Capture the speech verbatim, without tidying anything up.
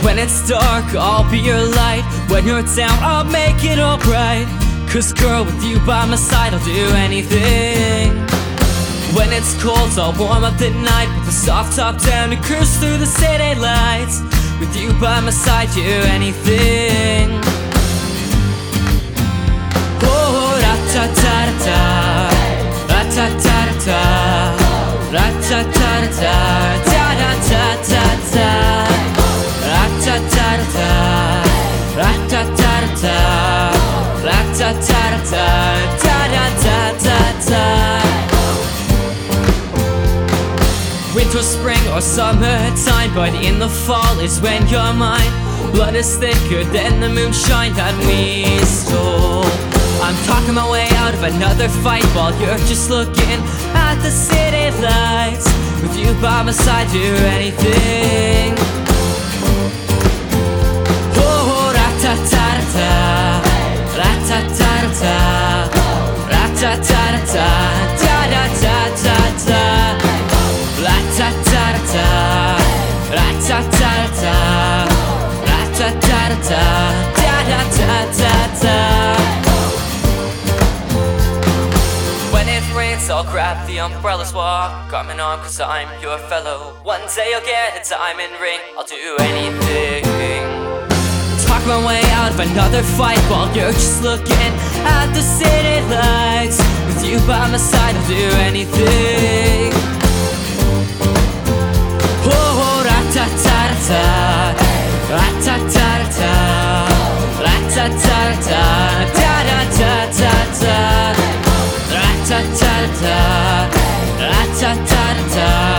When it's dark, I'll be your light. When you're down, I'll make it alright. Cause girl, with you by my side, I'll do anything. When it's cold, I'll warm up the night. Put the soft top down and cruise through the city lights. With you by my side, do anything. Oh, ra-ta-ta-ta-ta, ra-ta-ta-ta-ta, ra-ta-ta-ta-ta, da-da-ta-ta-ta, ra-ta-ta-ta-ta, ra-ta-ta-ta-ta, ra-ta-ta-ta-ta, da-da-ta-ta-ta. Winter, spring, or summertime, but in the fall is when you're mine. Blood is thicker than the moonshine that we stole. I'm talking my way out of another fight while you're just looking at the city lights. With you by my side, do anything. Oh, ra-ta-ta-ta-ta, ra-ta-ta-ta-ta, ra-ta-ta-ta-ta, da-da-ta-ta-ta, ra-ta-ta-ta-ta, ra-ta-ta-ta-ta, ra-ta-ta-ta-ta, da-da-ta-ta-ta. When it rains, I'll grab the umbrellas, walk on and on, cause I'm your fellow. One day I'll get a diamond ring, I'll do anything. Talk my way out of another fight while you're just looking at the city lights. With you by my side, I'll do anything. Oh, ra-ta-ta-ta-ta, ra-ta-ta-ta-ta, ra-ta-ta-ta-ta, da-da-ta-ta-ta, ra-ta-ta-ta-ta, ra-ta-ta-ta-ta.